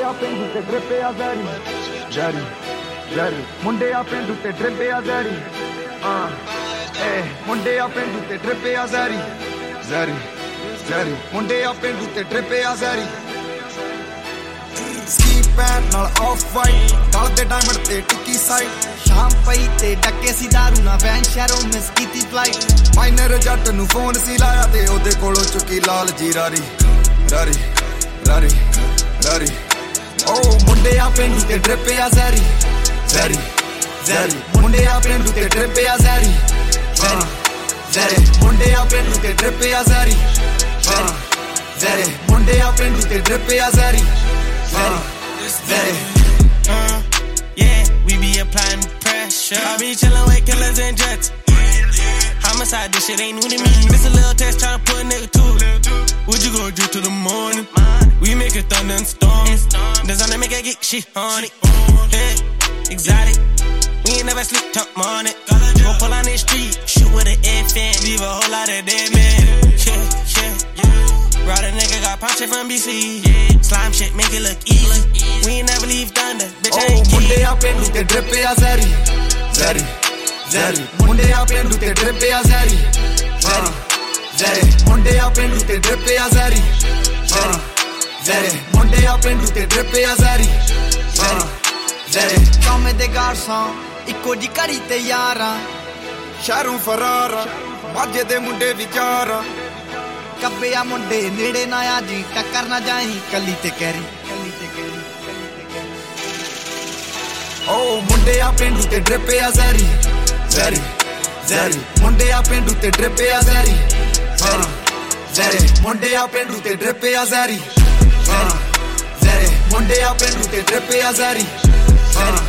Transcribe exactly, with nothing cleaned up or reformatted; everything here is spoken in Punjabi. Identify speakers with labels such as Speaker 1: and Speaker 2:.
Speaker 1: ਆ ਪਿੰਡੂ ਤੇ ਡਰਿੱਪ ਆ ਜ਼ੈਰੀ ਜ਼ੈਰੀ ਜ਼ੈਰੀ ਮੁੰਡੇ ਆ ਪਿੰਡੂ ਤੇ ਡਰਿੱਪ ਆ ਜ਼ੈਰੀ ਆ ਏ ਮੁੰਡੇ ਆ ਪਿੰਡੂ ਤੇ ਡਰਿੱਪ ਆ ਜ਼ੈਰੀ ਜ਼ੈਰੀ ਜ਼ੈਰੀ ਮੁੰਡੇ ਆ ਪਿੰਡੂ ਤੇ ਡਰਿੱਪ ਆ ਜ਼ੈਰੀ
Speaker 2: ਸਕੀ ਪੈਂਟ ਨਾਲ ਆਫ ਵਾਈਟ ਗਲ ਦੇ ਡਾਇਮੰਡ ਤੇ ਟਿੱਕੀ ਸਾਈਡ ਸ਼ਾਮ ਪਈ ਤੇ ਡੱਕੇ ਸੀ ਦਾਰੂ ਨਾ ਵੈਨ ਸ਼ਹਿਰੋਂ ਮਿਸ ਕੀਤੀ ਫਲਾਈਟ ਮਾਈਨਰ ਜੱਟ ਨੂੰ ਫੋਨ ਸੀ ਲਾਇਆ ਤੇ ਉਹਦੇ ਕੋਲੋਂ ਚੁੱਕੀ ਲਾਲ ਜੀ ਰਾਰੀ ਰਾਰੀ ਰਾਰੀ ਰਾਰੀ ਓ ਮੁੰਡੇ ਆ ਪਿੰਡੂ ਤੇ ਡਰਿੱਪ ਆ ਜ਼ੈਰੀ ਜ਼ੈਰੀ ਜ਼ੈਰੀ ਮੁੰਡੇ ਆ ਪਿੰਡੂ ਤੇ ਡਰਿੱਪ ਆ ਜ਼ੈਰੀ ਜ਼ੈਰੀ ਜ਼ੈਰੀ ਮੁੰਡੇ ਆ ਪਿੰਡੂ ਤੇ ਡਰਿੱਪ ਆ ਜ਼ੈਰੀ ਜ਼ੈਰੀ ਜ਼ੈਰੀ ਮੁੰਡੇ ਆ ਪਿੰਡੂ ਤੇ ਡਰਿੱਪ ਆ Jerry Jerry Jerry
Speaker 3: yeah, we be applying pressure. I be chillin' with killers and jets. Homicide, this shit ain't new to me. This a little test tryna put a nigga to. What you gon' do till the morning? We make it thunder and storm. Design to make it get shit on it. Yeah, exotic. We ain't never sleep, talk on it. Go pull on the street, shoot with an F N. Leave a whole lot of dead men. Yeah, yeah, yeah. Brought a nigga got pounced from B C. Slime shit, make it look easy. We ain't never leave thunder, bitch, I ain't
Speaker 2: ਮੁੰਡੇ ਆ ਪਿੰਡੂ ਤੇ ਡਰਿੱਪ ਆ ਜ਼ੈਰੀ ਜ਼ੈਰੀ ਜ਼ੈਰੀ ਮੁੰਡੇ ਆ ਪਿੰਡੂ ਤੇ ਡਰਿੱਪ ਆ ਜ਼ੈਰੀ ਜ਼ੈਰੀ ਜ਼ੈਰੀ ਮੁੰਡੇ ਆ ਪਿੰਡੂ ਤੇ ਡਰਿੱਪ ਆ ਜ਼ੈਰੀ ਜ਼ੈਰੀ ਜ਼ੈਰੀ ਮੁੰਡੇ ਆ ਪਿੰਡੂ ਤੇ ਡਰਿੱਪ ਆ ਜ਼ੈਰੀ ਜ਼ੈਰੀ ਜ਼ੈਰੀ ਕਾਮੇ ਦੇ ਗਾਰਸਾਂ ਇੱਕੋ ਜੀ ਘੜੀ ਤੇ ਯਾਰਾਂ ਸ਼ਹਿਰੋਂ ਫਰਾਰ ਮਾਝੇ ਦੇ ਮੁੰਡੇ ਵਿਚਾਰ ਕੱਬੇ ਆ ਮੁੰਡੇ ਨੇੜੇ ਨਾ ਆ ਜੀ ਟੱਕਰ ਨਾ ਜਾਈ ਕੱਲੀ ਤੇ ਕਹਿਰੀ ਕੱਲੀ ਤੇ ਕਹਿਰੀ ਓ ਮੁੰਡੇ ਆ ਪਿੰਡੂ ਤੇ ਡਰਿੱਪ ਆ ਜ਼ੈਰੀ ਜ਼ੈਰੀ ਜ਼ੈਰੀ ਮੁੰਡੇ ਆ ਪਿੰਡੂ ਤੇ ਡਰਿੱਪ ਆ ਜ਼ੈਰੀ ਜ਼ੈਰੀ ਜ਼ੈਰੀ ਮੁੰਡੇ ਆ ਪਿੰਡੂ ਤੇ ਡਰਿੱਪ ਆ ਜ਼ੈਰੀ ਜ਼ੈਰੀ ਜ਼ੈਰੀ ਮੁੰਡੇ ਆ ਪਿੰਡੂ ਤੇ ਡਰਿੱਪ ਆ ਜ਼ੈਰੀ ਜ਼ੈਰੀ